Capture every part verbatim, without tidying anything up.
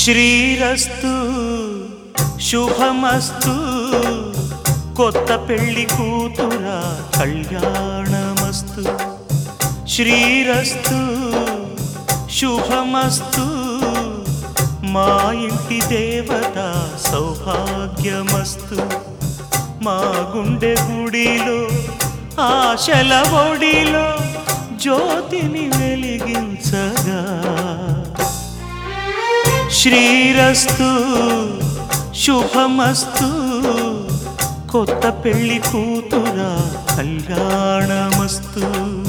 శ్రీరస్తు శుభమస్తు కొత్త పెళ్లి కూతురా కళ్యాణమస్తు. శ్రీరస్తు శుభమస్తు మా ఇంటి దేవత సౌభాగ్యమస్తు. మా గుండె గుడిలో ఆశల ఒడిలో జ్యోతిని వెలిగించగా. శ్రీరస్తు శుభమస్తు కొత్త పెళ్లి కూతురా కళ్యాణమస్తు.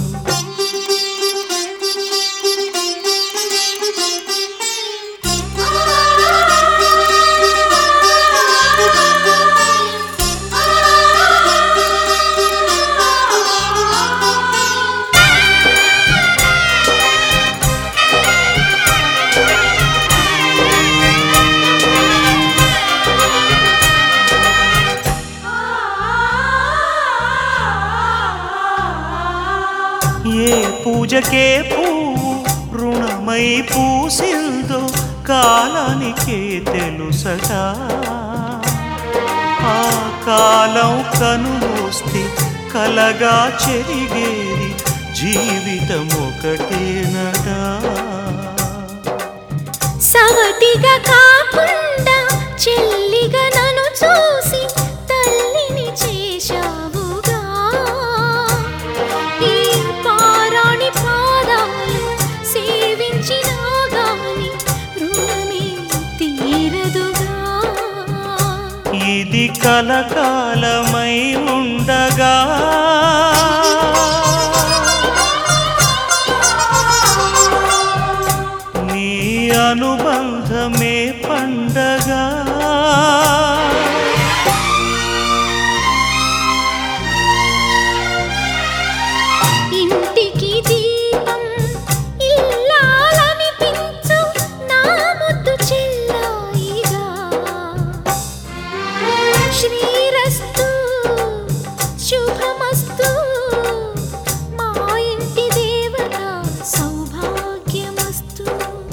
ఏ పూజకే పువ్వు రుణమై పూసిందో కాలానికే తెలుసగా. ఆ కాలం కనుమూస్తే కలగా చెరిగేది జీవితం ఒకటేనగా. సవతిగా కాకుండా చెల్లిగా నన్ను చూసి తల్లిని చేశావుగా. ఈ పారాణి పాదాలు సేవించినా గాని రుణమే తీరదుగా. ఇది కలకాలమై ఉండగా. నీ అనుబంధమే పండగా. ఇంటికి దీపం ఇల్లాలనిపించు నా ముద్దు చెల్లాయిగా. శ్రీరస్తు శుభమస్తు మా ఇంటి దేవత సౌభాగ్యమస్తు.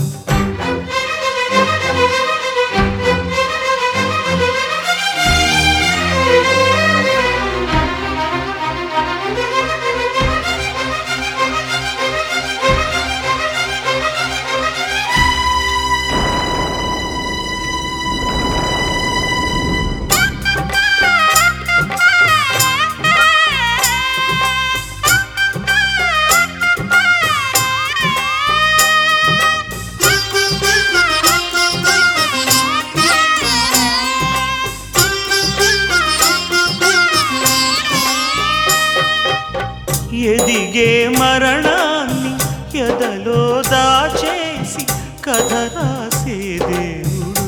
ఎదిగే మరణాన్ని ఎదలో దాచేసి కథ రాసే దేవుడు.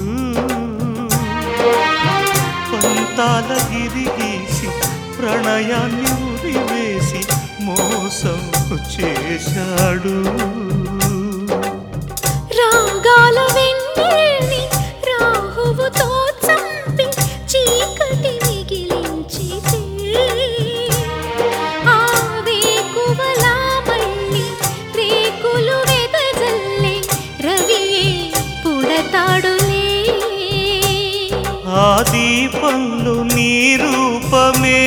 పంతాల గిరిగీసి ప్రణయాన్ని ఉరివేసి మోసం చేశాడు. రాగాల వెన్నెల్ని రాహువుతో చంపి చీకటి మిగిలించితే ఆ వేకువలా మళ్ళీ రేకులు వెదజల్లే రవియే పుడతాడులే. ఆ దీపంలో నీ రూపమే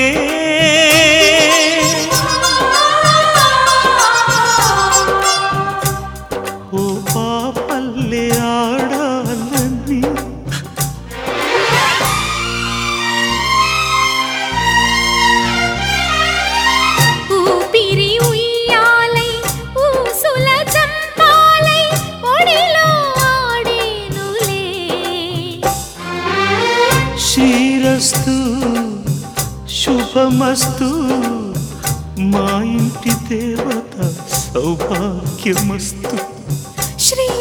ఓ పాపల్లే ఆడాలని. ఊపిరి ఉయ్యాలై ఊసుల చంపాలై ఒడిలో ఆడేనులే. శ్రీరస్తు శుభమస్తు మా ఇంటి దేవత సౌభాగ్యమస్తు. శ్రీ